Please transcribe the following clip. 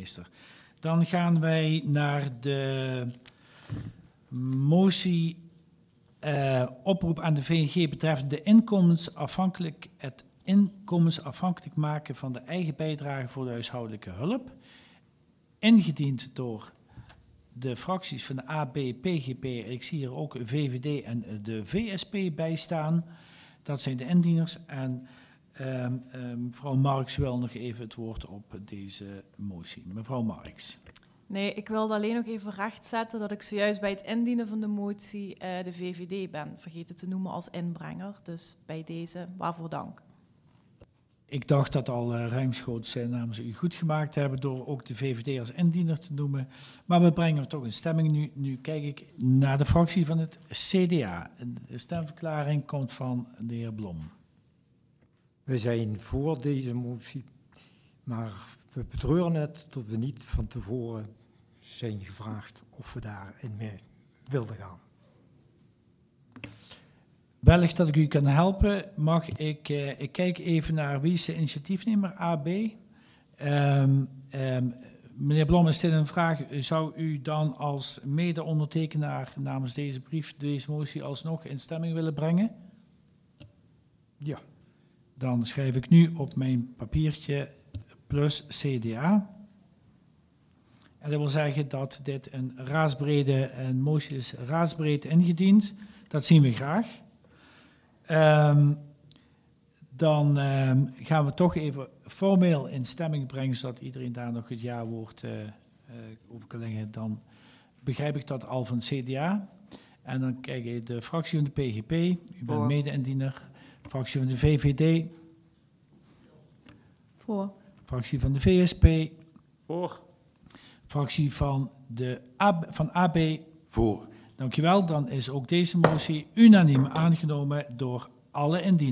burgemeester. Dan gaan wij naar de motie oproep aan de VNG betreffende het inkomensafhankelijk maken van de eigen bijdrage voor de huishoudelijke hulp. Ingediend door de fracties van de AB, PGP, ik zie hier ook VVD en de VSP bij staan. Dat zijn de indieners. En mevrouw Marx wil nog even het woord op deze motie. Mevrouw Marx. Nee, ik wilde alleen nog even rechtzetten dat ik zojuist bij het indienen van de motie de VVD ben vergeten te noemen als inbrenger. Dus bij deze, waarvoor dank. Ik dacht dat al ruimschoots namens u goed gemaakt hebben door ook de VVD als indiener te noemen. Maar we brengen er toch een stemming nu. Nu kijk ik naar de fractie van het CDA. De stemverklaring komt van de heer Blom. We zijn voor deze motie, maar we betreuren het dat we niet van tevoren zijn gevraagd of we daarin mee wilden gaan. Wellicht dat ik u kan helpen, ik kijk even naar wie is de initiatiefnemer, AB. Meneer Blom, is dit een vraag? Zou u dan als mede-ondertekenaar namens deze brief, deze motie alsnog in stemming willen brengen? Ja. Dan schrijf ik nu op mijn papiertje plus CDA. En dat wil zeggen dat dit een motie is raadsbreed ingediend. Dat zien we graag. Dan gaan we toch even formeel in stemming brengen, zodat iedereen daar nog het ja-woord over kan leggen. Dan begrijp ik dat al van het CDA. En dan kijk je de fractie van de PGP, u bent mede-indiener. Fractie van de VVD. Voor. Fractie van de VSP. Voor. Fractie van AB. Voor. Dankjewel, dan is ook deze motie unaniem aangenomen door alle indieners.